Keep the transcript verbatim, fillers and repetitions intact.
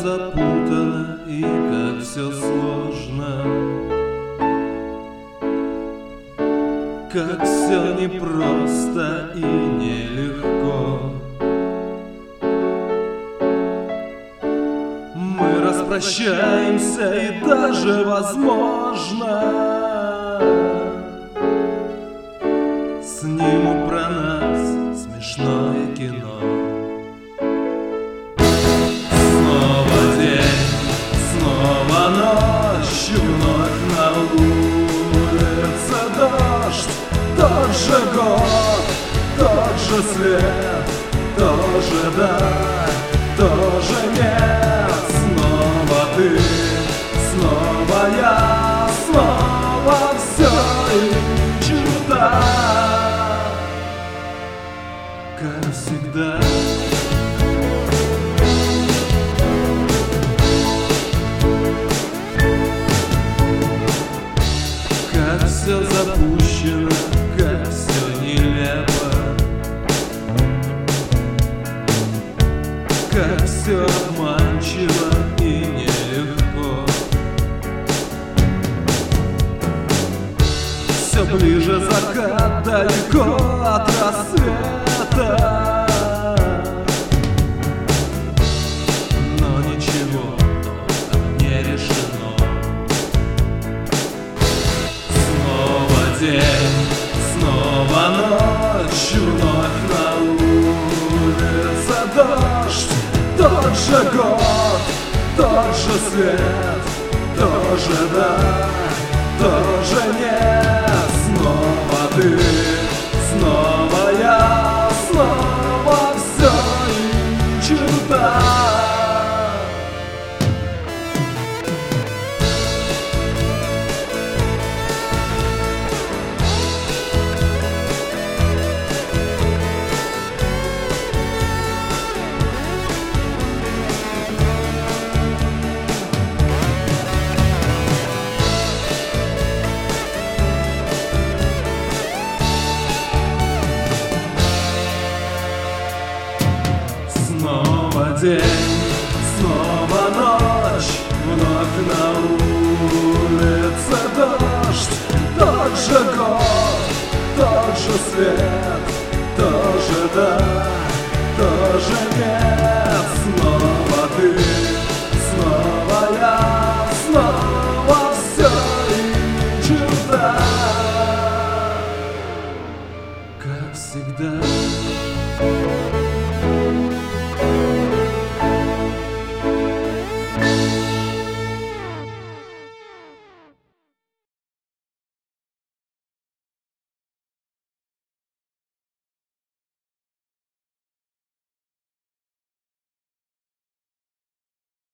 запутано и как все сложно, как все непросто и нелегко. Мы распрощаемся и даже, возможно, снимут про нас смешное кино. Снова день, снова ночь, вновь на улице дождь. Тот же год, тот же свет, тоже да, тоже нет. Снова ты, снова я, снова все ищу так, как всегда. Как все запущено, как все нелепо, как все обманчиво и нелегко. Все ближе закат, далеко от рассвета, но ничего толком не решено. Снова день, снова ночь, вновь на улице дождь. Тот же год, тот же свет, тоже да, тоже нет. Снова ты, снова я, снова все ищу так. Снова день, снова ночь, вновь на улице дождь. Тот же год, тот же свет, тоже да, тоже нет. Снова ты, снова я, снова все ищу так, как всегда.